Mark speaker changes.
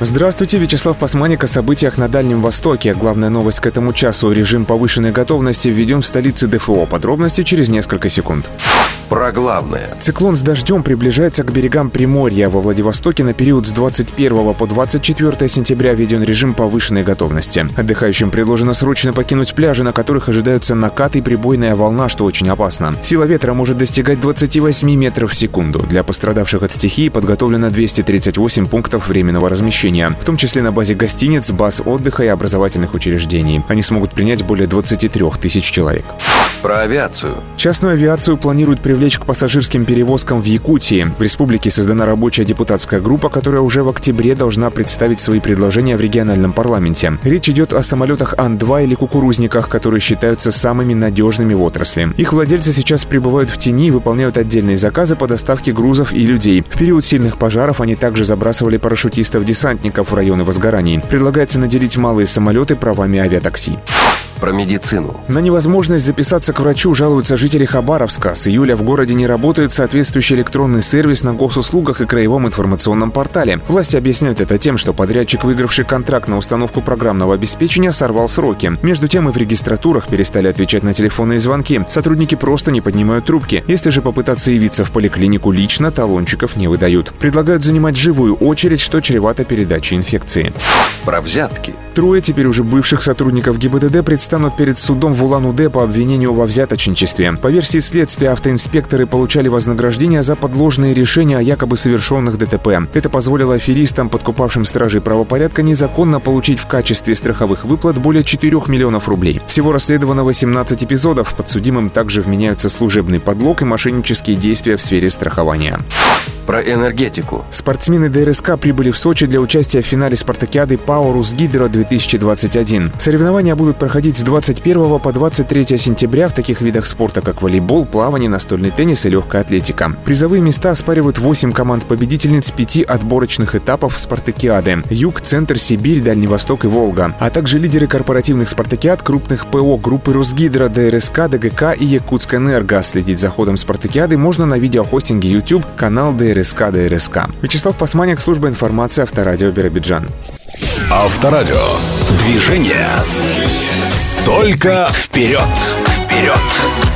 Speaker 1: Здравствуйте, Вячеслав Пасманик о событиях на Дальнем Востоке. Главная новость к этому часу. Режим повышенной готовности введен в столице ДФО. Подробности через несколько секунд.
Speaker 2: Про главное.
Speaker 1: Циклон с дождем приближается к берегам Приморья. Во Владивостоке на период с 21 по 24 сентября введен режим повышенной готовности. Отдыхающим предложено срочно покинуть пляжи, на которых ожидаются накаты и прибойная волна, что очень опасно. Сила ветра может достигать 28 метров в секунду. Для пострадавших от стихии подготовлено 238 пунктов временного размещения, в том числе на базе гостиниц, баз отдыха и образовательных учреждений. Они смогут принять более 23 тысяч человек.
Speaker 2: Про авиацию.
Speaker 1: Частную авиацию планируют привлечь к пассажирским перевозкам в Якутии. В республике создана рабочая депутатская группа, которая уже в октябре должна представить свои предложения в региональном парламенте. Речь идет о самолетах Ан-2 или кукурузниках, которые считаются самыми надежными в отрасли. Их владельцы сейчас пребывают в тени и выполняют отдельные заказы по доставке грузов и людей. В период сильных пожаров они также забрасывали парашютистов-десантников в районы возгораний. Предлагается наделить малые самолеты правами авиатакси.
Speaker 2: Про медицину.
Speaker 1: На невозможность записаться к врачу жалуются жители Хабаровска. С июля в городе не работает соответствующий электронный сервис на госуслугах и краевом информационном портале. Власти объясняют это тем, что подрядчик, выигравший контракт на установку программного обеспечения, сорвал сроки. Между тем и в регистратурах перестали отвечать на телефонные звонки. Сотрудники просто не поднимают трубки. Если же попытаться явиться в поликлинику лично, талончиков не выдают. Предлагают занимать живую очередь, что чревато передачей инфекции.
Speaker 2: Про взятки.
Speaker 1: Трое теперь уже бывших сотрудников ГИБДД предстанут перед судом в Улан-Удэ по обвинению во взяточничестве. По версии следствия, автоинспекторы получали вознаграждение за подложные решения о якобы совершенных ДТП. Это позволило аферистам, подкупавшим стражей правопорядка, незаконно получить в качестве страховых выплат более 4 миллионов рублей. Всего расследовано 18 эпизодов. Подсудимым также вменяются служебный подлог и мошеннические действия в сфере страхования.
Speaker 2: Про энергетику.
Speaker 1: Спортсмены ДРСК прибыли в Сочи для участия в финале спартакиады ПАО «Русгидро-2021». Соревнования будут проходить с 21 по 23 сентября в таких видах спорта, как волейбол, плавание, настольный теннис и легкая атлетика. Призовые места оспаривают 8 команд-победительниц 5 отборочных этапов спартакиады: Юг, Центр, Сибирь, Дальний Восток и Волга, а также лидеры корпоративных спартакиад крупных ПО группы «Русгидро», ДРСК, ДГК и Якутскэнерго. Следить за ходом спартакиады можно на видеохостинге YouTube, канал ДРСК. Вячеслав Пасманик, служба информации Авторадио Биробиджан.
Speaker 3: Авторадио. Движение. Только вперед. Вперед.